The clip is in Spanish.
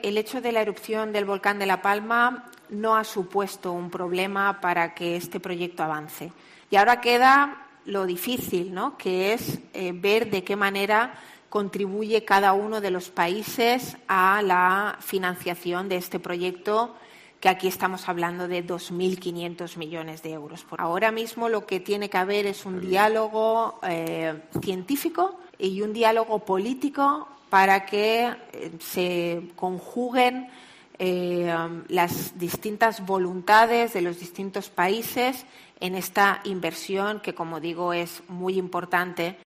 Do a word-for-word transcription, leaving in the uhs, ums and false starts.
El hecho de la erupción del volcán de La Palma no ha supuesto un problema para que este proyecto avance. Y ahora queda lo difícil, ¿no?, que es eh, ver de qué manera contribuye cada uno de los países a la financiación de este proyecto, que aquí estamos hablando de dos mil quinientos millones de euros. Ahora mismo lo que tiene que haber es un diálogo eh, científico y un diálogo político para que eh, se conjuguen eh, las distintas voluntades de los distintos países en esta inversión que, como digo, es muy importante.